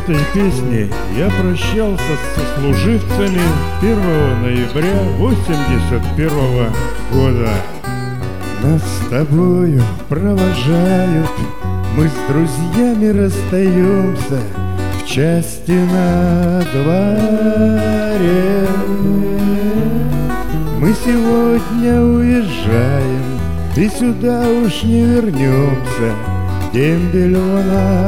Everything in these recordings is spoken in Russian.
этой песни я прощался с сослуживцами 1 ноября 81 года. Нас с тобою провожают, мы с друзьями расстаемся в части на дворе. Мы сегодня уезжаем и сюда уж не вернемся, дембель в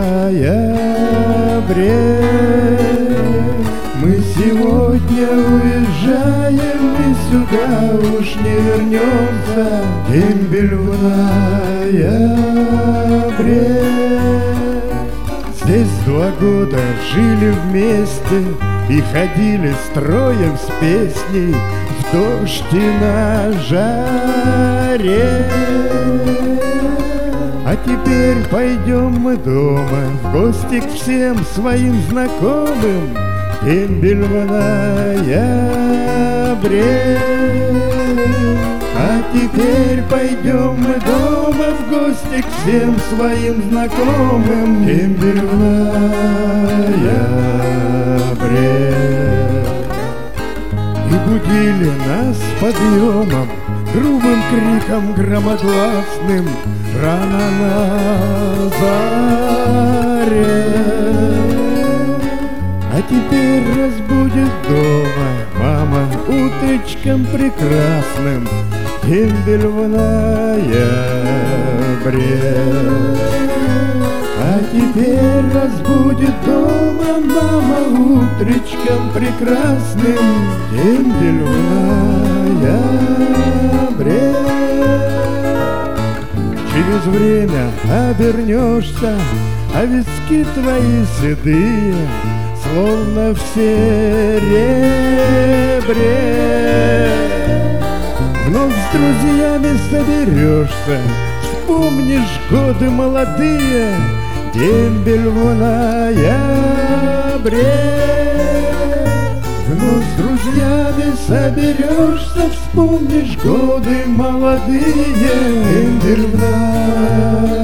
ноябре. Мы сегодня уезжаем и сюда уж не вернемся, дембель в ноябре. Здесь 2 года жили вместе и ходили строем с песней в дождь и на жаре. А теперь пойдем мы дома в гости к всем своим знакомым, дембель в ноябре. А теперь пойдем мы дома в гости к всем своим знакомым, дембель в ноябре. И будили нас подъемом, грубым криком громогласным, рано на заре. А теперь разбудит дома мама утречком прекрасным, дембель в ноябре. А теперь разбудит дома мама утречком прекрасным, дембель в ноябре. Через время обернешься, а виски твои седые, словно в серебре. Вновь с друзьями соберешься, вспомнишь годы молодые, дембель в ноябре. Вновь с друзьями соберешься, вспомнишь годы молодые, дембель в ноябре.